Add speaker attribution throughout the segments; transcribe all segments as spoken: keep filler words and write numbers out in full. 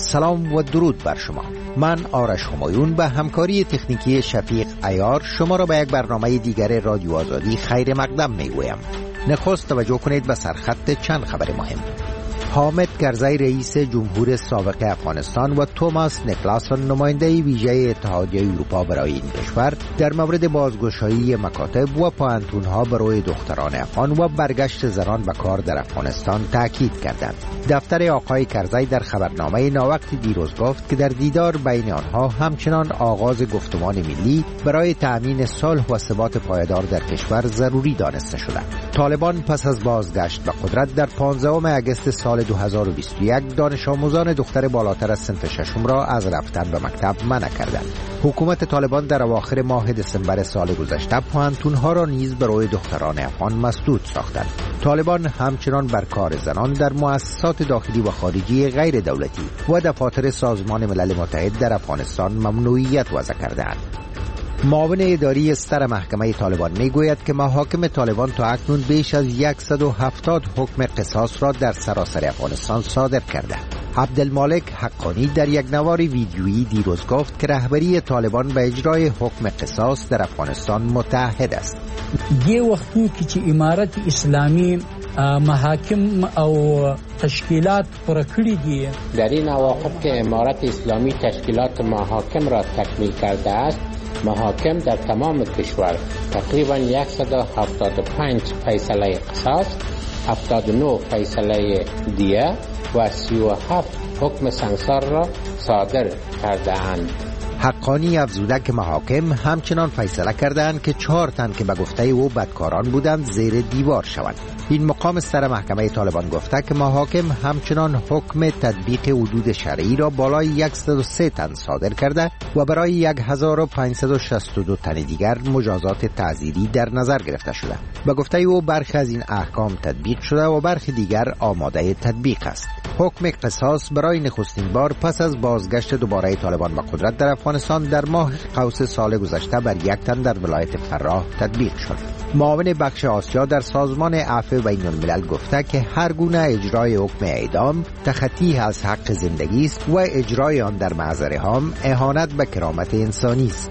Speaker 1: سلام و درود بر شما. من آرش همایون به همکاری تکنیکی شفیق عیار شما را به یک برنامه دیگر رادیو آزادی خیر مقدم می گویم. نخست توجه کنید به سرخط چند خبر مهم. حامد کرزی رئیس جمهور سابق افغانستان و توماس نیکلاسون نماینده ویژه اتحادیه اروپا برای این کشور در مورد بازگشایی مکاتب و پوهنتون‌ها برای دختران افغان و برگشت زنان به کار در افغانستان تاکید کردند. دفتر آقای کرزی در خبرنامه ناوقت دیروز گفت که در دیدار بین آنها همچنان آغاز گفتمان ملی برای تأمین صلح و ثبات پایدار در کشور ضروری دانسته شده. طالبان پس از بازگشت به قدرت در پانزدهم اگست سال دو هزار و بیست و یک دانش آموزان دختر بالاتر از صنف ششم را از رفتن به مکتب منع کردند. حکومت طالبان در اواخر ماه دسامبر سال گذشته پوهنتون‌ها را نیز برای دختران افغان مسدود ساختند. طالبان همچنان بر کار زنان در مؤسسات داخلی و خارجی غیر دولتی و دفاتر سازمان ملل متحد در افغانستان ممنوعیت وضع کردند. معاون اداری ستر محکمه طالبان میگوید که محاکم طالبان تا اکنون بیش از صد و هفتاد حکم قصاص را در سراسر افغانستان صادر کرده. عبدالمالک حقانی در یک نوار ویدیویی دیروز گفت که رهبری طالبان به اجرای حکم قصاص در افغانستان متحد است.
Speaker 2: دی وختو کې چې امارت اسلامی محاکم او تشکیلات پر کړی دي،
Speaker 3: در این اواخر که امارت اسلامی تشکیلات محاکم را تکمیل کرده است، محاکم در تمام کشور تقریبا صد و هفتاد و پنج فیصله قصاص، هفتاد و نه فیصله دیه و سی و هفت حکم سنگسار را صادر کرده اند.
Speaker 1: حقانی افزوده که محاکم همچنان فیصله کردند که چهار تن که به گفته او بدکاران بودند زیر دیوار شوند. این مقام ستر محکمه طالبان گفته که محاکم همچنان حکم تطبیق حدود شرعی را بالای صد و سه تن صادر کرده و برای هزار و پانصد و شصت و دو تن دیگر مجازات تعزیری در نظر گرفته شده. به گفته او برخی از این احکام تطبیق شده و برخی دیگر آماده تطبیق است. حکم قصاص برای نخستین بار پس از بازگشت دوباره طالبان به قدرت در افغانستان در ماه قوس سال گذشته بر یک تن در ولایت فراه تطبیق شد. معاون بخش آسیا در سازمان عفو بین الملل گفته که هر گونه اجرای حکم اعدام تخطی از حق زندگی است و اجرای آن در محضر حام اهانت به کرامت انسانی است.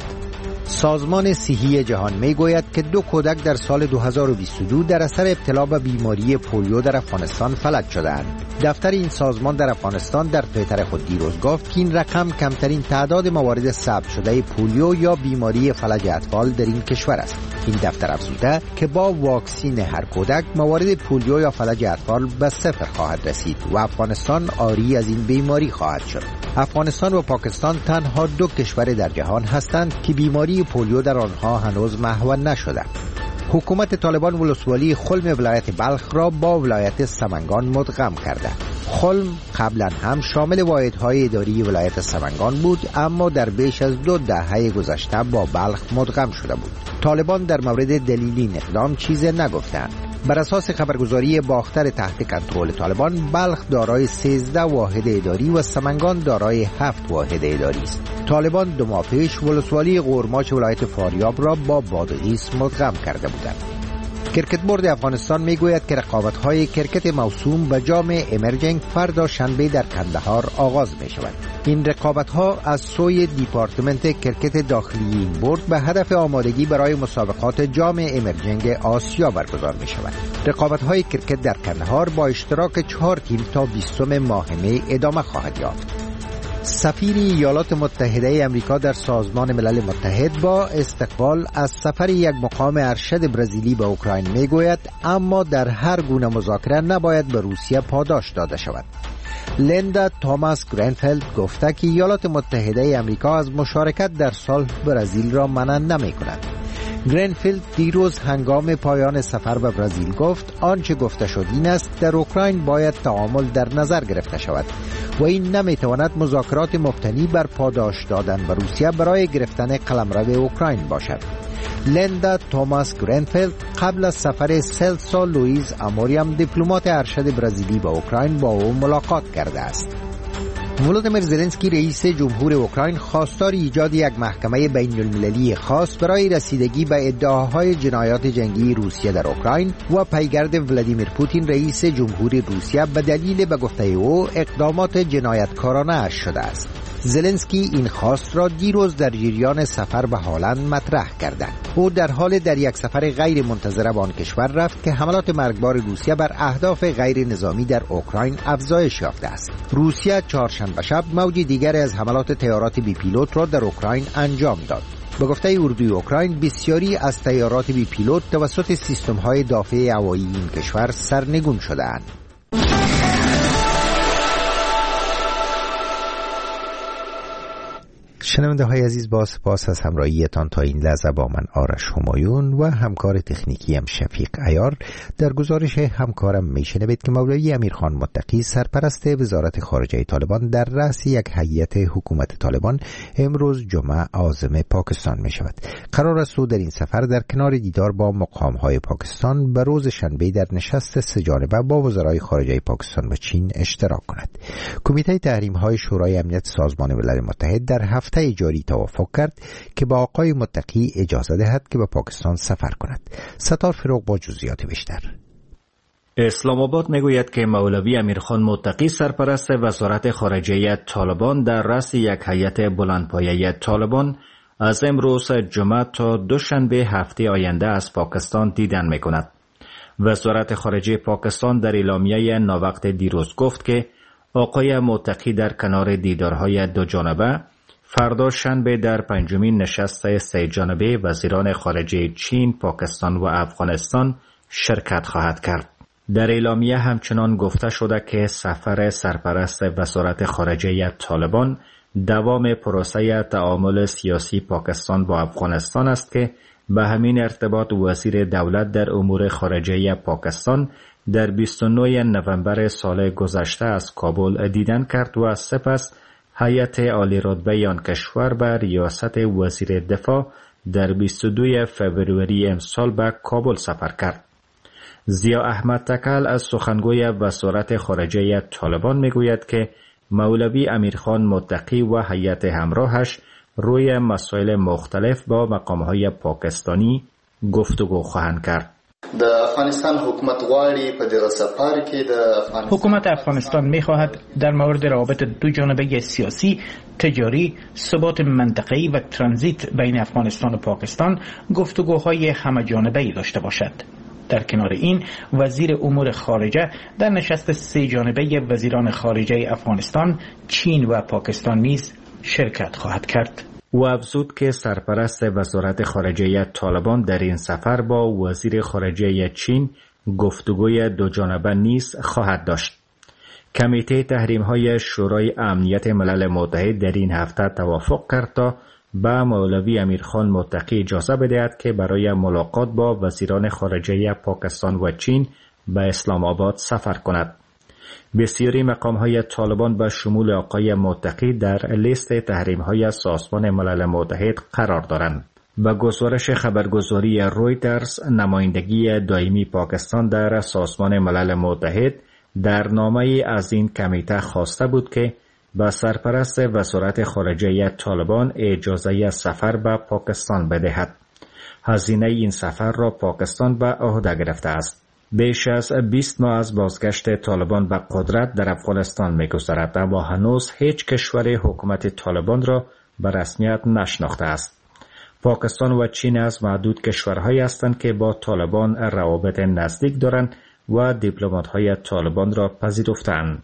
Speaker 1: سازمان صحی جهان میگوید که دو کودک در سال دو هزار و بیست و دو در اثر ابتلا به بیماری پولیو در افغانستان فلج شدند. دفتر این سازمان در افغانستان در توییتر خود دیروز گفت که این رقم کمترین تعداد موارد ثبت شده پولیو یا بیماری فلج اطفال در این کشور است. این دفتر افزوده که با واکسین هر کودک موارد پولیو یا فلج اطفال به صفر خواهد رسید و افغانستان عاری از این بیماری خواهد شد. افغانستان و پاکستان تنها دو کشور در جهان هستند که بیماری پولیو در آنها هنوز محو نشده. حکومت طالبان ولسوالی خلم ولایت بلخ را با ولایت سمنگان مدغم کرده. خلم قبلا هم شامل واحدهای اداری ولایت سمنگان بود، اما در بیش از دو دهه گذشته با بلخ مدغم شده بود. طالبان در مورد دلیل این اقدام چیزی نگفتند. بر اساس خبرگزاری باختر تحت کنترل طالبان، بلخ دارای سیزده واحد اداری و سمنگان دارای هفت واحد اداری است. طالبان دو ماه پیش ولسوالی قورماچ ولایت فاریاب را با بادغیس مدغم کرده بودند. کرکت بورد افغانستان میگوید که رقابت‌های کرکت موسوم به جام امرجنگ فردا شنبه در کندهار آغاز می شود. این رقابت‌ها از سوی دیپارتمنت کرکت داخلی این بورد به هدف آمادگی برای مسابقات جام امرجنگ آسیا برگزار می شود. رقابت‌های کرکت در کندهار با اشتراک چهار تیم تا بیستم ماه می ادامه خواهد یافت. سفیر ایالات متحده امریکا در سازمان ملل متحد با استقبال از سفر یک مقام ارشد برزیلی به اوکراین میگوید اما در هر گونه مذاکره نباید به روسیه پاداش داده شود. لیندا توماس گرینفیلد گفته که ایالات متحده امریکا از مشارکت در صلح برزیل را منع نمی‌کند. گرینفیلد دیروز هنگام پایان سفر به برزیل گفت آنچه گفته شد این است در اوکراین باید تعامل در نظر گرفته شود و این نمیتواند مذاکرات مبتنی بر پاداش دادن به روسیه برای گرفتن قلمرو اوکراین باشد. لیندا توماس گرینفیلد قبل از سفر سلسا لوئیز اموریم دیپلمات ارشد برزیلی به اوکراین با او ملاقات کرده است. ولودیمیر زلنسکی رئیس جمهور اوکراین خواستار ایجاد یک محکمه بین المللی خاص برای رسیدگی به ادعاهای جنایات جنگی روسیه در اوکراین و پیگرد ولادیمیر پوتین رئیس جمهور روسیه به دلیل به گفته او اقدامات جنایتکارانه اش شده است. زلنسکی این خواست را دیروز در جریان سفر به هالند مطرح کرد. او در حال در یک سفر غیر منتظره به آن کشور رفت که حملات مرگبار روسیه بر اهداف غیر نظامی در اوکراین افزایش یافته است. روسیه چهارشنبه شب موج دیگری از حملات طیارات بی پیلوت را در اوکراین انجام داد. به گفته اردوی اوکراین بسیاری از طیارات بی پیلوت توسط سیستم‌های دافع هوایی این کشور سرنگون شده‌اند. شنونده های عزیز، با سپاس از همراهیتان تا این لحظه با من آرش همایون و همکار تکنیکیم شفیق عیار. در گزارش همکارم میشنوید که مولوی امیرخان متقی سرپرست وزارت خارجه طالبان در رأس یک هیئت حکومت طالبان امروز جمعه عازم پاکستان می شود. قرار است او در این سفر در کنار دیدار با مقام های پاکستان به روز شنبه در نشست سه جانبه با وزرای خارجه پاکستان و چین اشتراک کند. کمیته تحریم های شورای امنیت سازمان ملل متحد در هفته جاری توافق کرد که با آقای متقی اجازه دهد که به پاکستان سفر کند. ستار فروغ با جزئیات بیشتر.
Speaker 4: اسلام آباد میگوید که مولوی امیرخان متقی سرپرست وزارت خارجه طالبان در رأس یک هیئت بلندپایه طالبان از امروز جمعه تا دوشنبه هفته آینده از پاکستان دیدن میکند. وزارت خارجه پاکستان در اعلامیه ناوقت دیروز گفت که آقای متقی در کنار دیدارهای دو جانبه فردا شنبه در پنجمین نشست سه جانبه وزیران خارجه چین، پاکستان و افغانستان شرکت خواهد کرد. در اعلامیه همچنان گفته شده که سفر سرپرست وزارت خارجه طالبان دوام پروسه تعامل سیاسی پاکستان با افغانستان است که به همین ارتباط وزیر دولت در امور خارجه پاکستان در بیست و نهم نوامبر سال گذشته از کابل دیدن کرد و سپس هیئت عالی رتبه آن کشور به ریاست وزیر دفاع در بیست و دوم فوریه امسال به کابل سفر کرد. ضیا احمد تکل از سخنگوی وزارت خارجه طالبان میگوید که مولوی امیرخان متقی و هیئت همراهش روی مسائل مختلف با مقام‌های پاکستانی گفتگو خواهند کرد.
Speaker 5: د افغانستان حکومت غواړي په دغه سفر کې د افغانستان
Speaker 6: حکومت افغانستان می‌خواهد در مورد روابط دو جانبه سیاسی، تجاری، ثبات منطقه‌ای و ترانزیت بین افغانستان و پاکستان گفتگوهای همه‌جانبه‌ای داشته باشد. در کنار این وزیر امور خارجه در نشست سه جانبه وزیران خارجه افغانستان، چین و پاکستان نیز شرکت خواهد کرد.
Speaker 4: او افزود که سرپرست وزارت خارجه طالبان در این سفر با وزیر خارجه چین گفتگوی دو جانبه نیز خواهد داشت. کمیته تحریم‌های شورای امنیت ملل متحد در این هفته توافق کرد تا به مولوی امیرخان متقی اجازه بدهد که برای ملاقات با وزیران خارجه پاکستان و چین به اسلام آباد سفر کند. بسیاری مقام‌های طالبان به شمول آقای متقی در لیست تحریم‌های سازمان ملل متحد قرار دارند. به گزارش خبرگزاری رویترز، نمایندگی دائمی پاکستان در سازمان ملل متحد در نامه‌ای از این کمیته خواسته بود که به سرپرست وزارت خارجه طالبان اجازه سفر به پاکستان بدهد. هزینه این سفر را پاکستان به عهده گرفته است. بیش از بیست ماه از بازگشت طالبان به قدرت در افغانستان می‌گذرد، اما هنوز هیچ کشور حکومت طالبان را به رسمیت نشناخته است. پاکستان و چین از معدود کشورهایی هستند که با طالبان روابط نزدیک دارند و دیپلمات‌های طالبان را پذیرفته‌اند.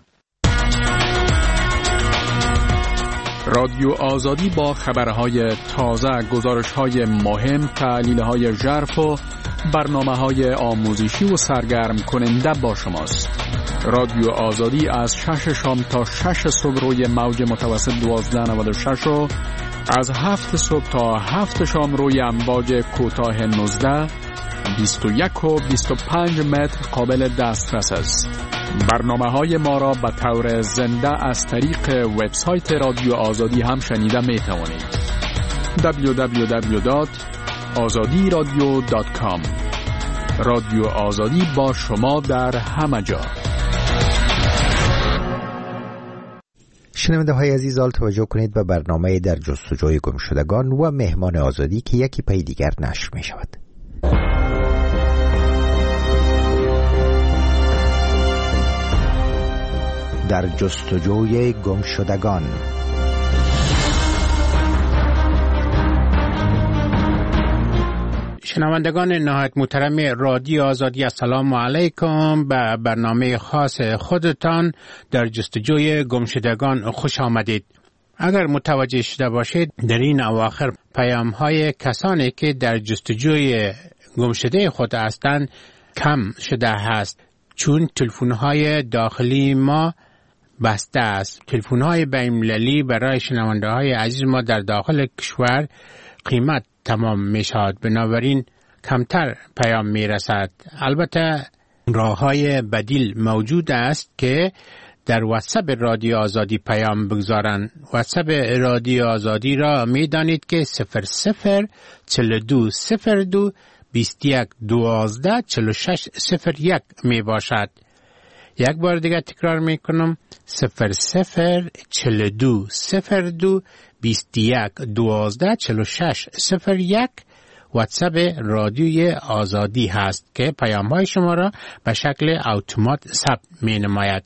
Speaker 7: رادیو آزادی با خبرهای تازه، گزارش‌های مهم، تحلیل‌های ژرف و برنامه‌های آموزشی و سرگرم کننده با شماست. رادیو آزادی از شش شام تا شش صبح روی موج متوسط دوازده نود و شش و از هفت صبح تا هفت شام روی امواج کوتاه نوزده، بیست و یک و بیست و پنج متر قابل دسترس است. برنامه‌های ما را به طور زنده از طریق وبسایت رادیو آزادی هم شنیده می توانید. دبلیو دبلیو دبلیو دات آزادی رادیو دات کام. رادیو آزادی با شما در همه جا.
Speaker 1: شنونده های عزیز، آل توجه کنید به برنامه در جستجوی گمشدگان و مهمان آزادی که یکی پی دیگر نشر می شود. در جستجوی گمشدگان.
Speaker 3: شنوندگان نهایت محترم رادیو آزادی، السلام علیکم. به برنامه خاص خودتان در جستجوی گمشدگان خوش آمدید. اگر متوجه شده باشید در این اواخر پیام های کسانی که در جستجوی گمشده خود هستند کم شده است، چون تلفن های داخلی ما بسته است. تلفن های بین‌المللی برای شنونده های عزیز ما در داخل کشور قیمت تمام می شود، بنابراین کمتر پیام می رسد. البته راه های بدیل موجود است که در واتساپ رادیو آزادی پیام بگذارند. واتساپ رادیو آزادی را می دانید که صفر صفر چهل و دو صفر دو بیست و یک دوازده چهل و شش صفر یک می باشد. یک بار دیگه تکرار می کنم، صفر صفر چهل و دو صفر دو بیست و یک دوازده چهل و شش صفر یک واتساپ رادیوی آزادی هست که پیام های شما را به شکل اتومات ثبت می نماید.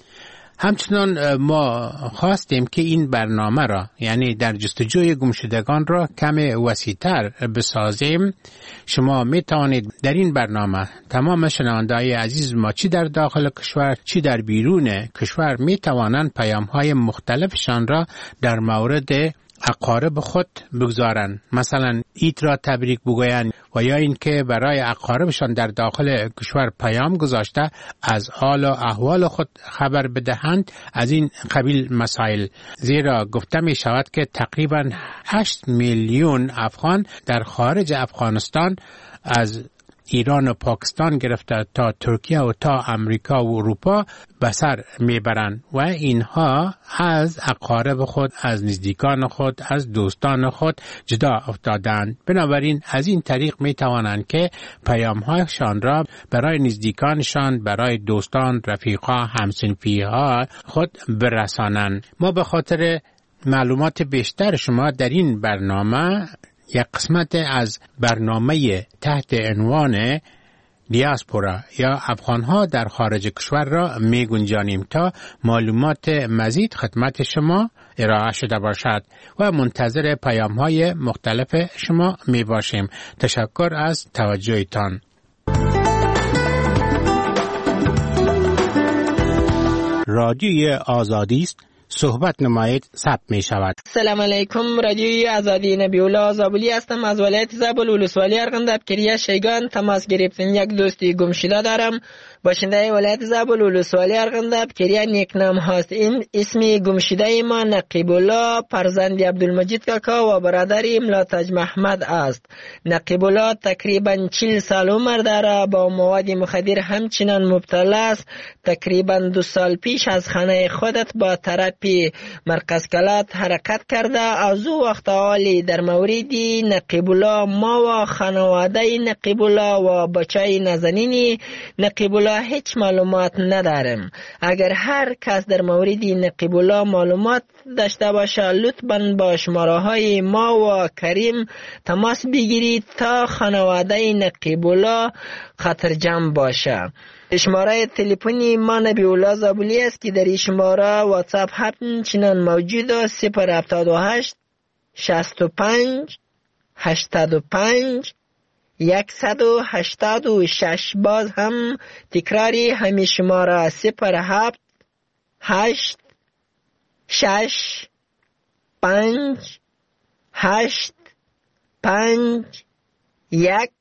Speaker 3: همچنان ما خواستیم که این برنامه را، یعنی در جستجوی گمشدگان را کم وسیع‌تر بسازیم. شما می توانید در این برنامه تمام شنونده‌های عزیز ما چی در داخل کشور چی در بیرون کشور می توانند پیام های مختلفشان را در مورد اقارب خود بگذارند. مثلا عید را تبریک بگویند و یا اینکه برای اقاربشان در داخل کشور پیام گذاشته از حال و احوال خود خبر بدهند. از این قبیل مسائل، زیرا گفته می شود که تقریبا هشت میلیون افغان در خارج افغانستان از ایران و پاکستان گرفته تا ترکیه و تا امریکا و اروپا به سر میبرند و اینها از اقارب خود، از نزدیکان خود، از دوستان خود جدا افتادند. بنابراین از این طریق میتوانند که پیام‌هایشان را برای نزدیکانشان، برای دوستان، رفیقا، همسنفی‌ها خود برسانند. ما به خاطر معلومات بیشتر شما در این برنامه یک قسمت از برنامه تحت عنوان دیاسپورا یا افغانها در خارج کشور را می گنجانیم تا معلومات مزید خدمت شما ارائه شده باشد و منتظر پیام های مختلف شما می باشیم. تشکر از توجهتان. رادیوی آزادی است، صحبت نمایید، ثبت می شود.
Speaker 8: سلام علیکم. رادیوی آزادی نبی‌الله زابلی هستم از ولایت زابل ولسوالی ارغنداب کریه شیگان تماس گرفتن. یک دوستی گمشده دارم، باشنده ولایت زابل ولسوالی ارغنداب کریه نیکنام هست. این اسمی گمشده ما نقیب الله فرزند عبدالمجید کاکا و برادر ملاتج محمد است. نقیب الله تقریبا چهل سال عمر داره، با مواد مخدر همچنان مبتلا است. تقریبا دو سال پیش از خانه خودت با طرف مرکز کلات حرکت کرده. از او وقت حالی در موردی نقیب الله ما و خانواده نقیب الله و بچه نازنین نقیب الله هیچ معلومات ندارم. اگر هر کس در موردی نقیب الله معلومات داشته باشه لطفاً با شماره های ما و کریم تماس بگیرید تا خانواده نقیب الله خطرجم باشه. شماره تلفنی ما نبی‌الله زابلی است که در این شماره واتساپ همچنان موجود است. صفر هفتاد و هشت شصت و پنج هشتاد و پنج صد و هشتاد و شش. باز هم تکراری همین شماره صفر هفت هشت شش پنج هشت پنج یک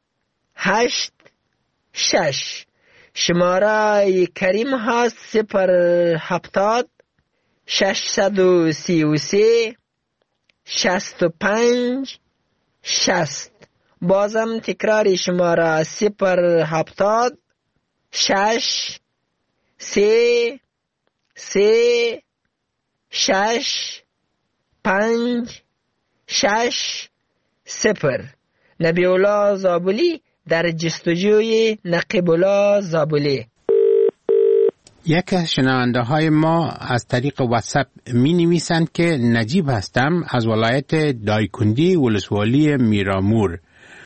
Speaker 8: هشت شش. شماره کریم هست صفر هفتاد ششصد و سی و سه شصت و پنج شصت. بازم تکرار شماره صفر هفتاد شش سه سه شش پنج شش صفر. نبی‌الله زابلی در جستجوی نقیب الله زابلی.
Speaker 9: یک از شنونده های ما از طریق واتساپ می نویسند که نجیب هستم از ولایت دایکندی ولسوالی میرامور.